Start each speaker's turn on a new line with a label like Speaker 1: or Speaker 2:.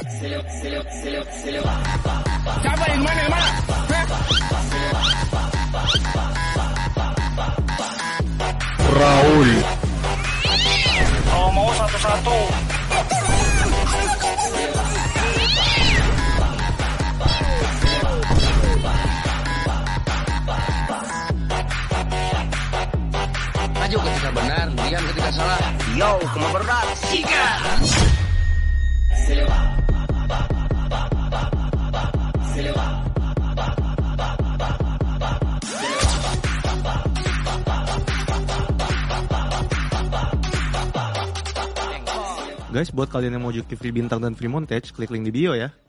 Speaker 1: Siapa yang mana?
Speaker 2: Raul.
Speaker 1: Oh, mau satu-satu.
Speaker 3: Maju ketika benar, diam ketika salah.
Speaker 1: Yo, kemana berat? Tiga.
Speaker 2: Guys, buat kalian yang mau joki free bintang dan free montage, klik link di bio ya.